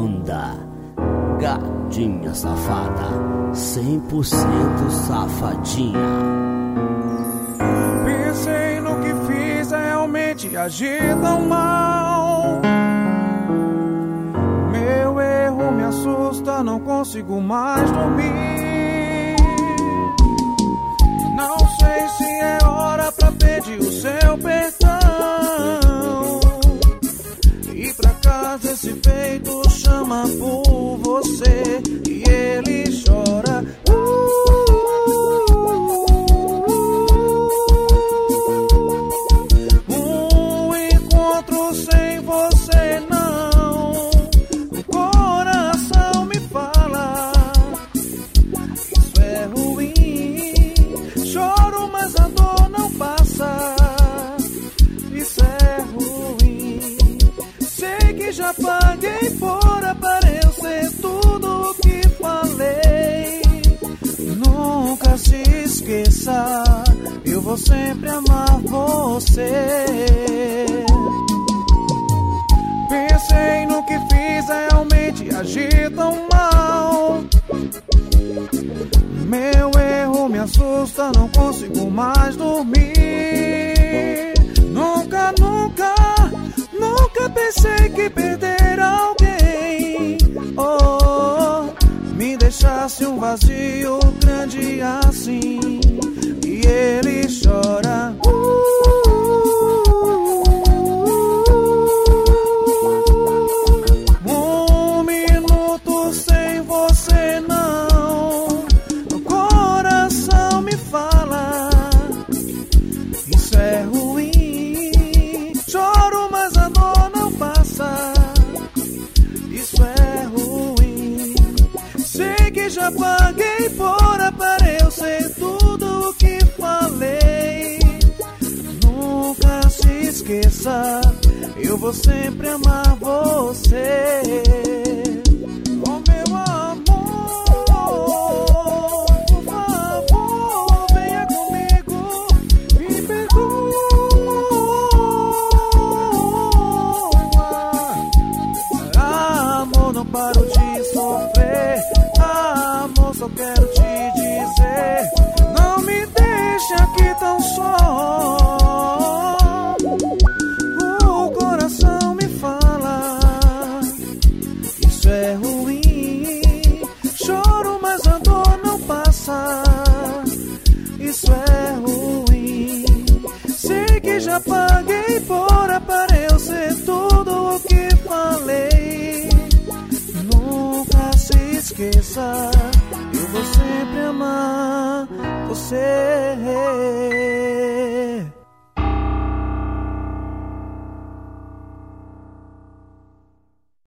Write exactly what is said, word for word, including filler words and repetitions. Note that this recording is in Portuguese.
banda. Gatinha safada, cem por cento safadinha. Pensei no que fiz, realmente agi tão mal. Meu erro me assusta, não consigo mais dormir. Não sei se é hora pra pedir o seu perdão. E pra casa esse peito chama por você e ele chora. Um encontro sem você não. O coração me fala, isso é ruim. Choro, mas a dor não passa. Isso é ruim. Sei que já paguei fora para eu ser tudo o que falei. Nunca se esqueça, eu vou sempre amar você. Pensei no que fiz, realmente agi tão mal. Meu erro me assusta, não consigo mais dormir. Nunca, nunca, nunca pensei que perder alguém, oh, me deixasse um vazio grande assim. E ele chora. Um minuto sem você não. O coração me fala, isso é ruim. Choro, mas a dor não passa. Isso é ruim. Sei que já paguei fora para eu ser tudo o que falei. Nunca se esqueça, eu vou sempre amar você. Oh, meu amor, por favor, venha comigo, me perdoa. Amor, não paro de sofrer. Amor, só quero te dizer, não me deixe aqui tão só. O coração me fala, isso é ruim. Choro, mas a dor não passa. Isso é ruim. Sei que já paguei fora para eu ser tudo o que falei. Nunca se esqueça, eu vou sempre amar você.